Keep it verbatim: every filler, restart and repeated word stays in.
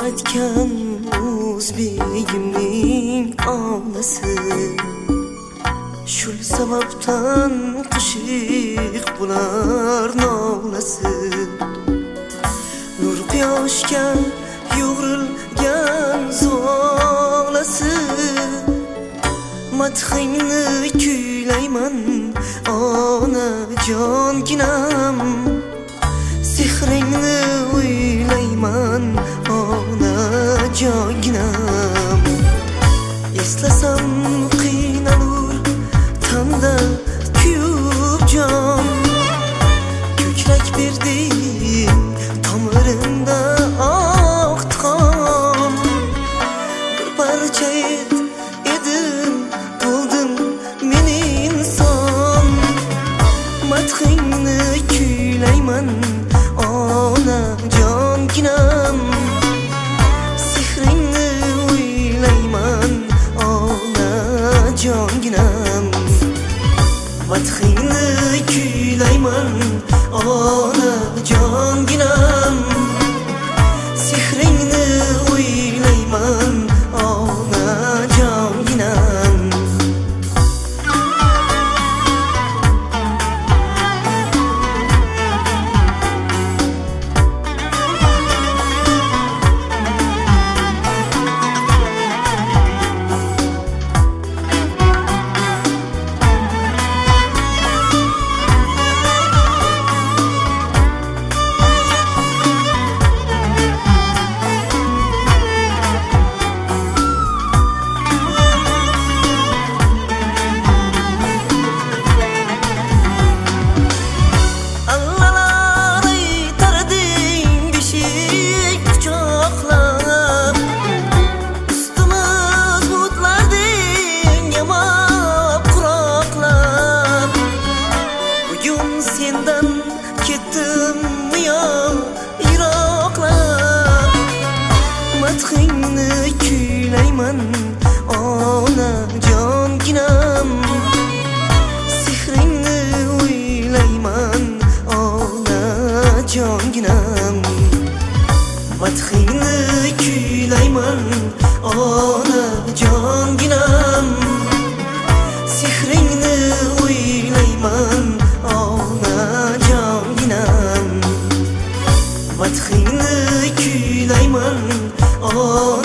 etken o'zbegimning onasi. Shul sababdan qishiq bular nolasi. Nur quyoshga yo'g'rilgan zolasi. Madhingni kuylayman onajonginam. Sehringni o'ylayman onajonginam. Eslasam qiynalur tanda kuyib jon. Ko'krak berding tomirimda oqdi qon. Bir parcha et edim bo'ldim men inson. Madhingni kuylayman onajonginam. Sehringni o'ylayman onajonginam. Madhingni kuylayman onajonginam. Sehringni o'ylayman onajonginam. Sendan ketdim yo yiroqlab. Madhingni kuylayman onajonginam. Sehringni o'ylayman onajonginam. Madhingni kuylayman onajonginam. Sehringni o'ylayman onajonginam. Madhingni kuylayman